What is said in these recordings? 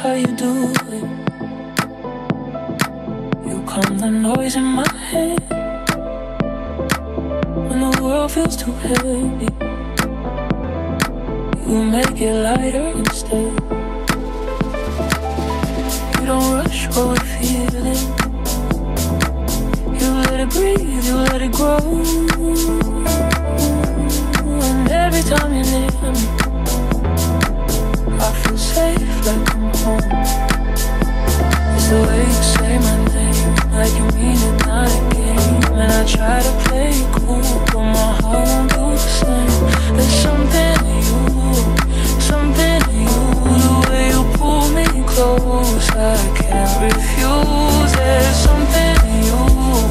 how you do it. You calm the noise in my head when the world feels too heavy. You make it lighter instead. You don't rush what we're feeling. You let it breathe, you let it grow. And every time you're near me, I feel safe like I'm home. It's the way you say my name, like you mean it, not a game. And I try to play it cool, but my heart won't do the same. There's something in you, the way you pull me close, I can't refuse. There's something in you,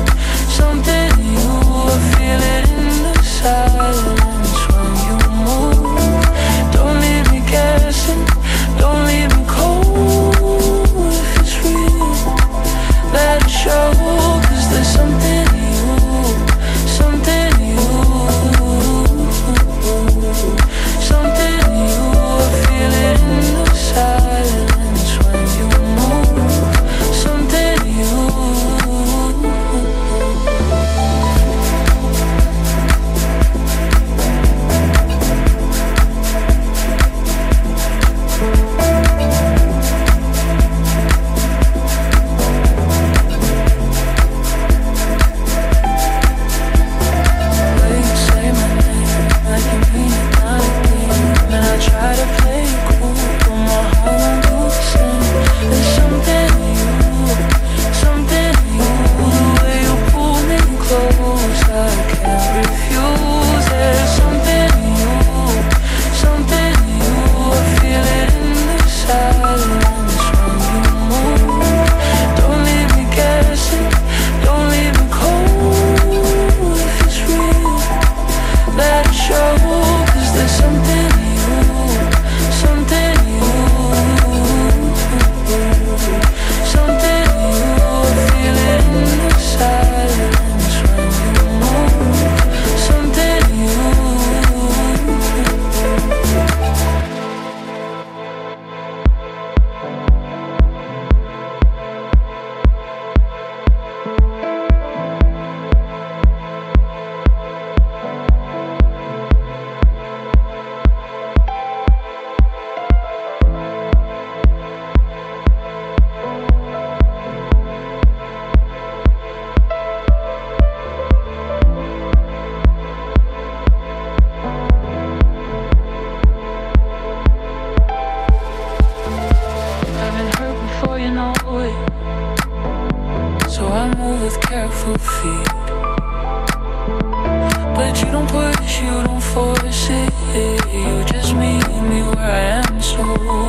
I feel it in the silence when you move. Don't leave me guessing, don't leave me cold. If it's real, let it show. 'Cause there's something in you, something in you, something in you. I feel it in the silence when you move. Something in you. You don't force it, you just meet me where I am. So